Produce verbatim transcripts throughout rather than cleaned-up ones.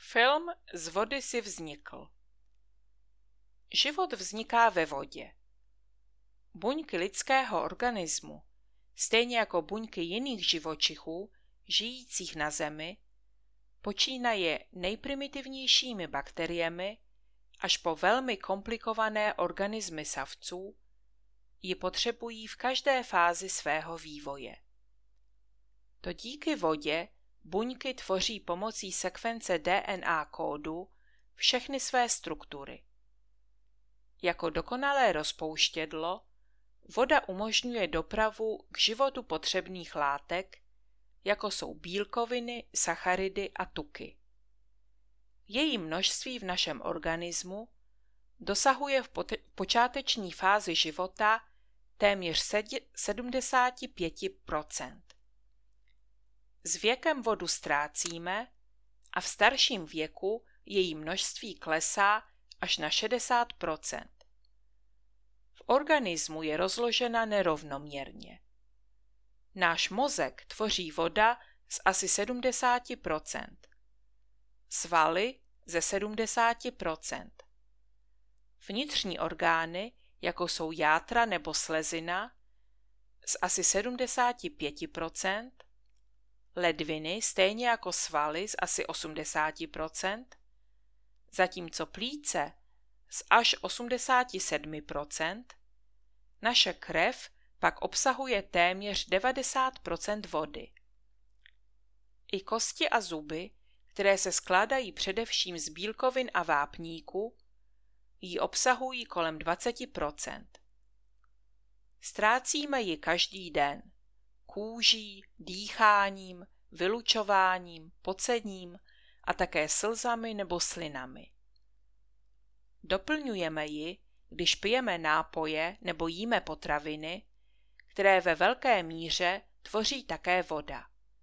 Film Z vody si vznikl. Život vzniká ve vodě. Buňky lidského organismu, stejně jako buňky jiných živočichů žijících na Zemi, počínaje nejprimitivnějšími bakteriemi až po velmi komplikované organismy savců, ji potřebují v každé fázi svého vývoje. To díky vodě buňky tvoří pomocí sekvence D N A kódu všechny své struktury. Jako dokonalé rozpouštědlo voda umožňuje dopravu k životu potřebných látek, jako jsou bílkoviny, sacharidy a tuky. Její množství v našem organismu dosahuje v počáteční fázi života téměř sedmdesát pět procent. S věkem vodu ztrácíme a v starším věku její množství klesá až na šedesát procent. V organismu je rozložena nerovnoměrně. Náš mozek tvoří voda z asi sedmdesát procent, svaly ze sedmdesát procent. Vnitřní orgány, jako jsou játra nebo slezina, z asi sedmdesát pět procent, ledviny stejně jako svaly z asi osmdesát procent, zatímco plíce z až osmdesát sedm procent, naše krev pak obsahuje téměř devadesát procent vody. I kosti a zuby, které se skládají především z bílkovin a vápníku, ji obsahují kolem dvacet procent. Ztrácíme ji každý den kůží, dýcháním, vylučováním, pocením a také slzami nebo slinami. Doplňujeme ji, když pijeme nápoje nebo jíme potraviny, které ve velké míře tvoří také voda.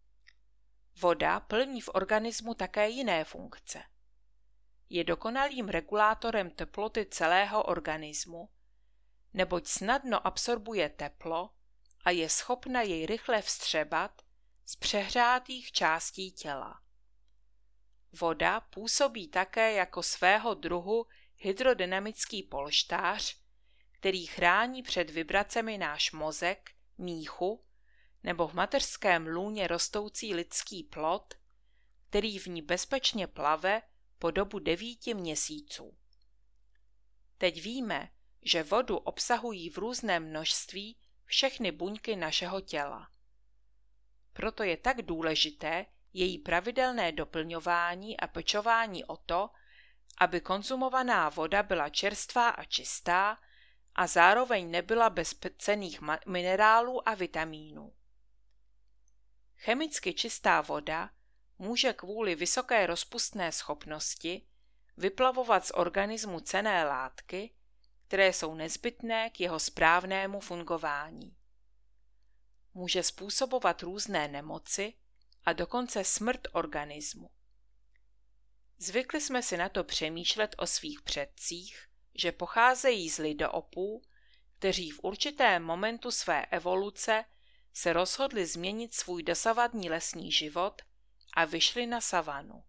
Voda plní v organismu také jiné funkce. Je dokonalým regulátorem teploty celého organismu, neboť snadno absorbuje teplo a je schopna jej rychle vstřebat z přehřátých částí těla. Voda působí také jako svého druhu hydrodynamický polštář, který chrání před vibracemi náš mozek, míchu nebo v mateřském lůně rostoucí lidský plod, který v ní bezpečně plave po dobu devíti měsíců. Teď víme, že vodu obsahují v různém množství všechny buňky našeho těla. Proto je tak důležité její pravidelné doplňování a pečování o to, aby konzumovaná voda byla čerstvá a čistá a zároveň nebyla bez cenných minerálů a vitamínů. Chemicky čistá voda může kvůli vysoké rozpustné schopnosti vyplavovat z organismu cenné látky, které jsou nezbytné k jeho správnému fungování. Může způsobovat různé nemoci a dokonce smrt organismu. Zvykli jsme si na to přemýšlet o svých předcích, že pocházejí z lidoopů, kteří v určitém momentu své evoluce se rozhodli změnit svůj dosavadní lesní život a vyšli na savanu.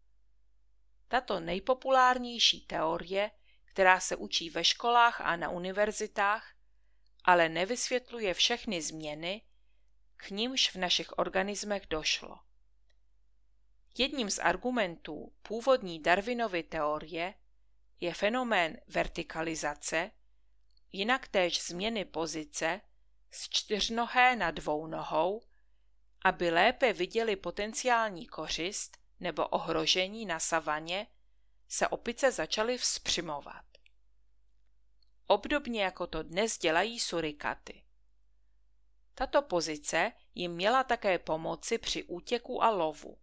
Tato nejpopulárnější teorie, která se učí ve školách a na univerzitách, ale nevysvětluje všechny změny, k nimž v našich organismech došlo. Jedním z argumentů původní Darwinovy teorie je fenomén vertikalizace, jinak též změny pozice z čtyřnohé na dvounohou, aby lépe viděli potenciální kořist nebo ohrožení na savaně, se opice začaly vzpřimovat. Obdobně jako to dnes dělají surikaty. Tato pozice jim měla také pomoci při útěku a lovu.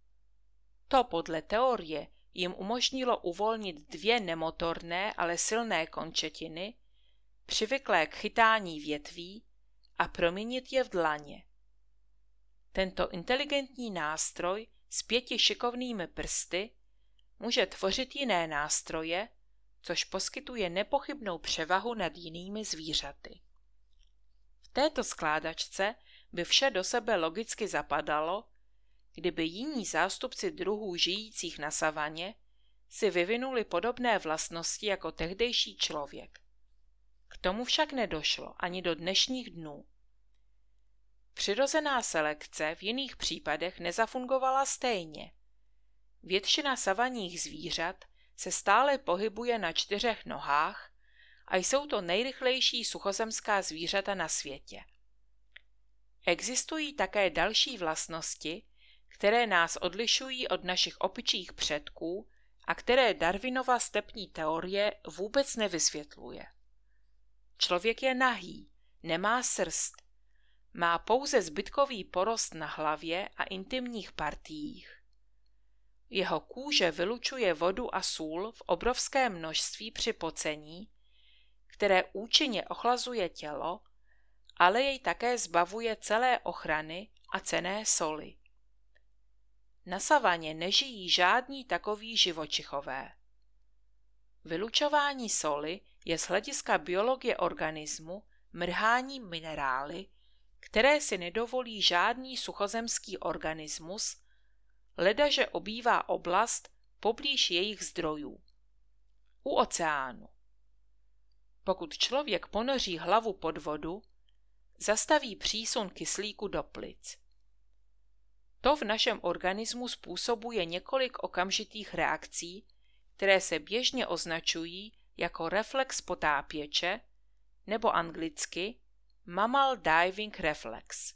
To podle teorie jim umožnilo uvolnit dvě nemotorné, ale silné končetiny, přivyklé k chytání větví, a proměnit je v dlaně. Tento inteligentní nástroj s pěti šikovnými prsty může tvořit jiné nástroje, což poskytuje nepochybnou převahu nad jinými zvířaty. V této skládačce by vše do sebe logicky zapadalo, kdyby jiní zástupci druhů žijících na savaně si vyvinuli podobné vlastnosti jako tehdejší člověk. K tomu však nedošlo ani do dnešních dnů. Přirozená selekce v jiných případech nezafungovala stejně. Většina savanních zvířat se stále pohybuje na čtyřech nohách a jsou to nejrychlejší suchozemská zvířata na světě. Existují také další vlastnosti, které nás odlišují od našich opičích předků a které Darwinova stepní teorie vůbec nevysvětluje. Člověk je nahý, nemá srst, má pouze zbytkový porost na hlavě a intimních partiích. Jeho kůže vylučuje vodu a sůl v obrovském množství při pocení, které účinně ochlazuje tělo, ale jej také zbavuje celé ochrany a cenné soli. Na savaně nežijí žádní takoví živočichové. Vylučování soli je z hlediska biologie organismu mrháním minerály, které si nedovolí žádný suchozemský organismus, ledaže obývá oblast poblíž jejich zdrojů. U oceánu. Pokud člověk ponoří hlavu pod vodu, zastaví přísun kyslíku do plic. To v našem organismu způsobuje několik okamžitých reakcí, které se běžně označují jako reflex potápěče nebo anglicky mammal diving reflex.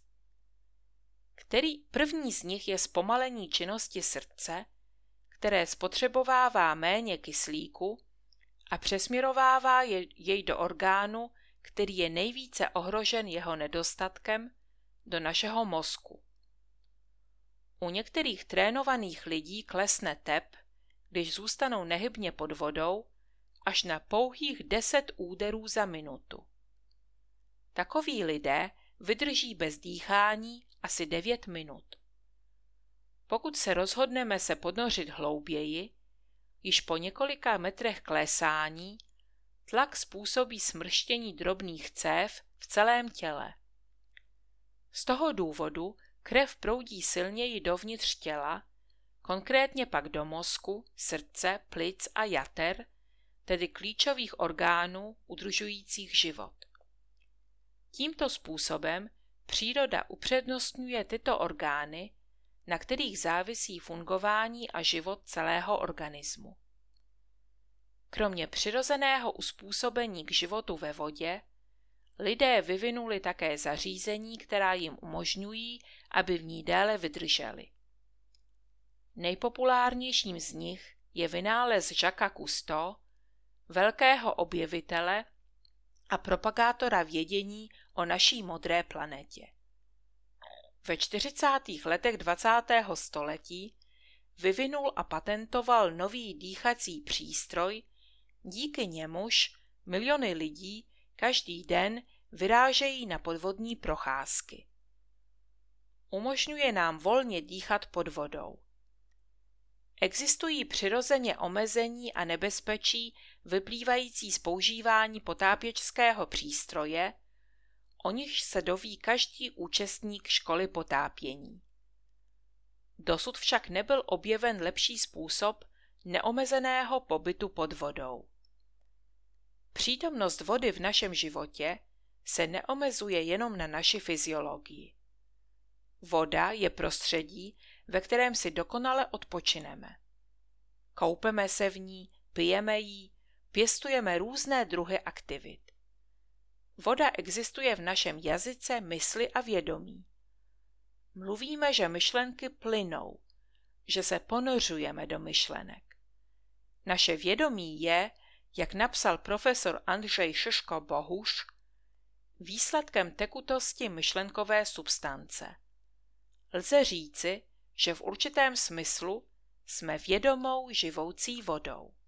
Který první z nich je zpomalení činnosti srdce, které spotřebovává méně kyslíku a přesměrovává jej do orgánu, který je nejvíce ohrožen jeho nedostatkem, do našeho mozku. U některých trénovaných lidí klesne tep, když zůstanou nehybně pod vodou, až na pouhých deset úderů za minutu. Takoví lidé vydrží bez dýchání asi devět minut. Pokud se rozhodneme se ponořit hlouběji, již po několika metrech klesání, tlak způsobí smrštění drobných cév v celém těle. Z toho důvodu krev proudí silněji dovnitř těla, konkrétně pak do mozku, srdce, plic a jater, tedy klíčových orgánů udržujících život. Tímto způsobem příroda upřednostňuje tyto orgány, na kterých závisí fungování a život celého organismu. Kromě přirozeného uspůsobení k životu ve vodě, lidé vyvinuli také zařízení, která jim umožňují, aby v ní déle vydrželi. Nejpopulárnějším z nich je vynález Jacquesa Cousteau, velkého objevitele a propagátora vědění o naší modré planetě. Ve čtyřicátých letech dvacátého století vyvinul a patentoval nový dýchací přístroj, díky němuž miliony lidí každý den vyrážejí na podvodní procházky. Umožňuje nám volně dýchat pod vodou. Existují přirozeně omezení a nebezpečí vyplývající z používání potápěčského přístroje, o nichž se doví každý účastník školy potápění. Dosud však nebyl objeven lepší způsob neomezeného pobytu pod vodou. Přítomnost vody v našem životě se neomezuje jenom na naši fyziologii. Voda je prostředí, ve kterém si dokonale odpočineme. Koupeme se v ní, pijeme ji, pěstujeme různé druhy aktivit. Voda existuje v našem jazyce, mysli a vědomí. Mluvíme, že myšlenky plynou, že se ponořujeme do myšlenek. Naše vědomí je, jak napsal profesor Andřej Šiško-Bohuš, výsledkem tekutosti myšlenkové substance. Lze říci, že v určitém smyslu jsme vědomou živoucí vodou.